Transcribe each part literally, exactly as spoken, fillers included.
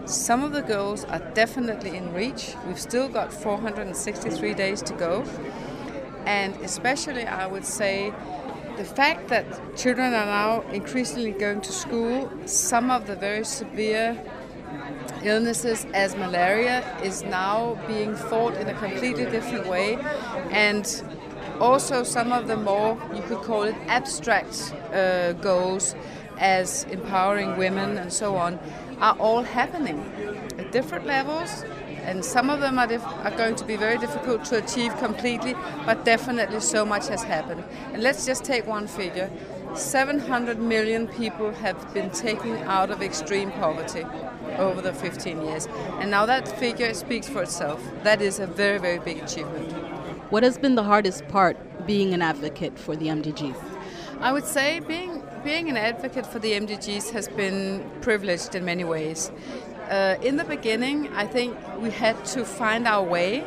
Some of the goals are definitely in reach. We've still got four hundred sixty-three days to go. And especially, I would say, the fact that children are now increasingly going to school, some of the very severe illnesses as malaria is now being fought in a completely different way. And also some of the more, you could call it abstract uh, goals as empowering women and so on, are all happening at different levels. And some of them are, dif- are going to be very difficult to achieve completely, but definitely so much has happened. And let's just take one figure. seven hundred million people have been taken out of extreme poverty over the fifteen years. And now that figure speaks for itself. That is a very, very big achievement. What has been the hardest part being an advocate for the M D Gs? I would say being, being an advocate for the M D Gs has been privileged in many ways. Uh, in the beginning, I think we had to find our way.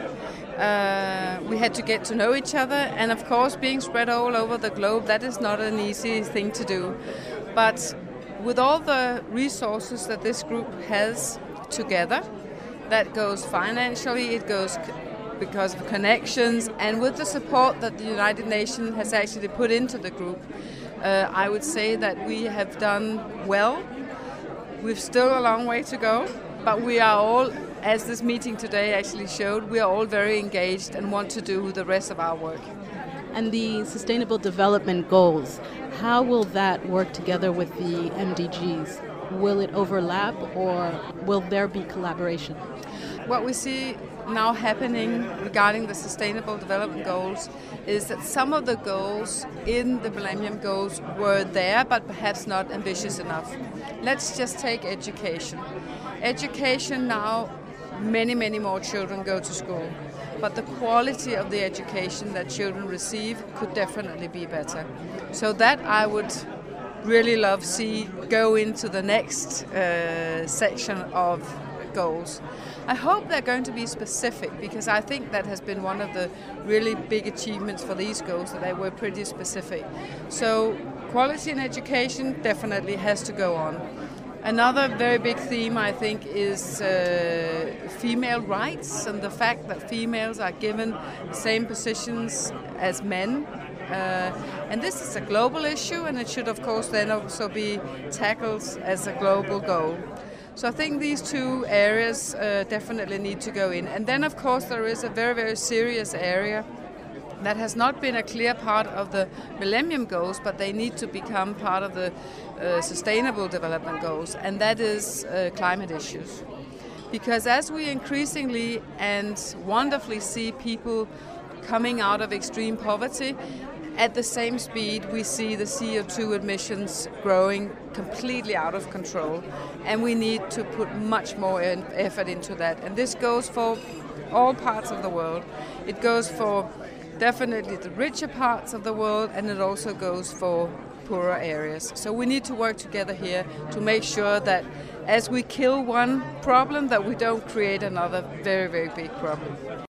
Uh, we had to get to know each other, and of course, being spread all over the globe, that is not an easy thing to do. But with all the resources that this group has together, that goes financially, it goes c- because of connections, and with the support that the United Nations has actually put into the group, uh, I would say that we have done well. We've still a long way to go, but we are all, as this meeting today actually showed, we are all very engaged and want to do the rest of our work. And the Sustainable Development Goals, how will that work together with the M D Gs? Will it overlap, or will there be collaboration? What we see now happening regarding the Sustainable Development Goals is that some of the goals in the Millennium Goals were there, but perhaps not ambitious enough. Let's just take education. Education now, many, many more children go to school, but the quality of the education that children receive could definitely be better. So that I would really love to see go into the next uh, section of goals. I hope they're going to be specific, because I think that has been one of the really big achievements for these goals, that they were pretty specific. So quality in education definitely has to go on. Another very big theme, I think, is uh, female rights and the fact that females are given the same positions as men. Uh, and this is a global issue, and it should, of course, then also be tackled as a global goal. So I think these two areas uh, definitely need to go in. And then, of course, there is a very, very serious area that has not been a clear part of the Millennium Goals, but they need to become part of the uh, Sustainable Development Goals, and that is uh, climate issues. Because as we increasingly and wonderfully see people coming out of extreme poverty, at the same speed we see the C O two emissions growing completely out of control, and we need to put much more in effort into that. And this goes for all parts of the world. It goes for definitely the richer parts of the world, and it also goes for poorer areas. So we need to work together here to make sure that as we kill one problem, that we don't create another very, very big problem.